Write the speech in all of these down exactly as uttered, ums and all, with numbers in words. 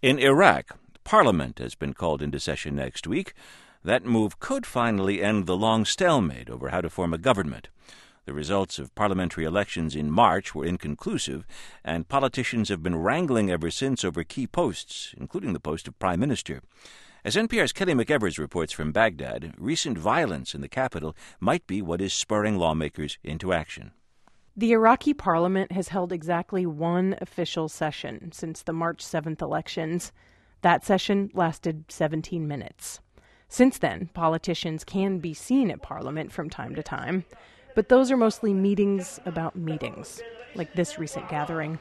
In Iraq, Parliament has been called into session next week. That move could finally end the long stalemate over how to form a government. The results of parliamentary elections in March were inconclusive, and politicians have been wrangling ever since over key posts, including the post of Prime Minister. As N P R's Kelly McEvers reports from Baghdad, recent violence in the capital might be what is spurring lawmakers into action. The Iraqi parliament has held exactly one official session since the March seventh elections. That session lasted seventeen minutes. Since then, politicians can be seen at parliament from time to time, but those are mostly meetings about meetings, like this recent gathering.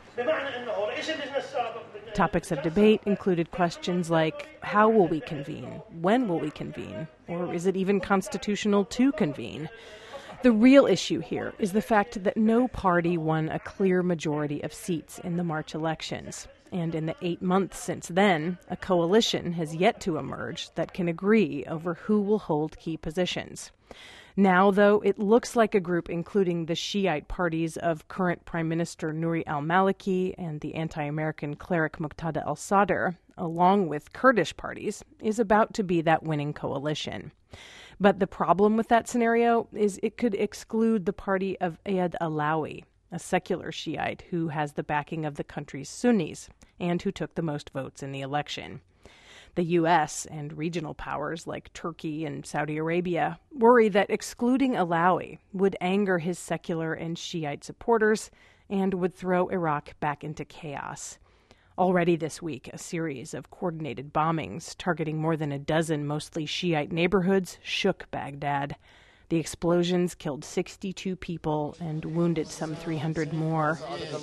Topics of debate included questions like, how will we convene? When will we convene? Or is it even constitutional to convene? The real issue here is the fact that no party won a clear majority of seats in the March elections. And in the eight months since then, a coalition has yet to emerge that can agree over who will hold key positions. Now, though, it looks like a group including the Shiite parties of current Prime Minister Nouri al-Maliki and the anti-American cleric Muqtada al-Sadr, along with Kurdish parties, is about to be that winning coalition. But the problem with that scenario is it could exclude the party of Ayad Alawi, a secular Shiite who has the backing of the country's Sunnis and who took the most votes in the election. The U S and regional powers like Turkey and Saudi Arabia worry that excluding Alawi would anger his secular and Shiite supporters and would throw Iraq back into chaos. Already this week, a series of coordinated bombings targeting more than a dozen mostly Shiite neighborhoods shook Baghdad. The explosions killed sixty-two people and wounded some three hundred more.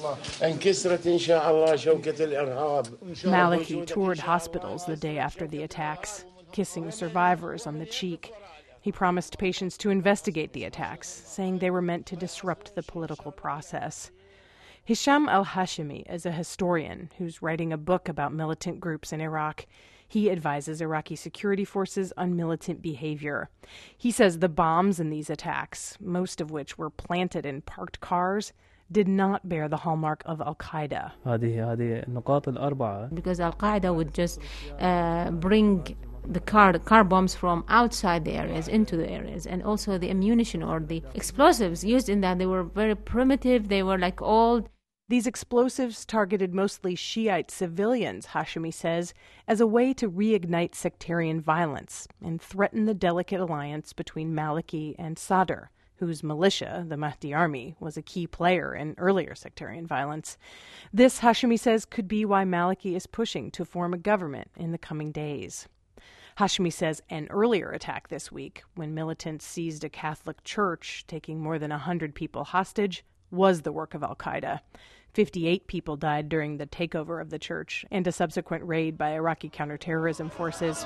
Maliki toured hospitals the day after the attacks, kissing survivors on the cheek. He promised patients to investigate the attacks, saying they were meant to disrupt the political process. Hisham al-Hashimi is a historian who's writing a book about militant groups in Iraq. He advises Iraqi security forces on militant behavior. He says the bombs in these attacks, most of which were planted in parked cars, did not bear the hallmark of al-Qaeda. Because al-Qaeda would just uh, bring the car, the car bombs from outside the areas into the areas, and also the ammunition or the explosives used in that, they were very primitive, they were like old. These explosives targeted mostly Shiite civilians, Hashimi says, as a way to reignite sectarian violence and threaten the delicate alliance between Maliki and Sadr, whose militia, the Mahdi Army, was a key player in earlier sectarian violence. This, Hashimi says, could be why Maliki is pushing to form a government in the coming days. Hashimi says an earlier attack this week, when militants seized a Catholic church, taking more than one hundred people hostage, was the work of al-Qaeda. fifty-eight people died during the takeover of the church and a subsequent raid by Iraqi counterterrorism forces.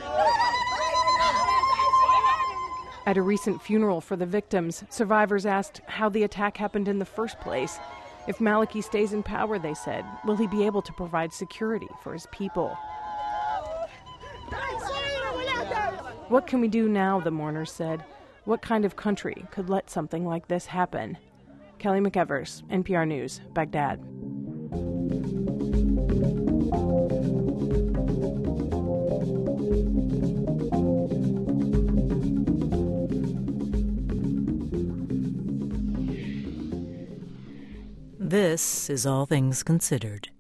At a recent funeral for the victims, survivors asked how the attack happened in the first place. If Maliki stays in power, they said, will he be able to provide security for his people? What can we do now, the mourners said. What kind of country could let something like this happen? Kelly McEvers, N P R News, Baghdad. This is All Things Considered.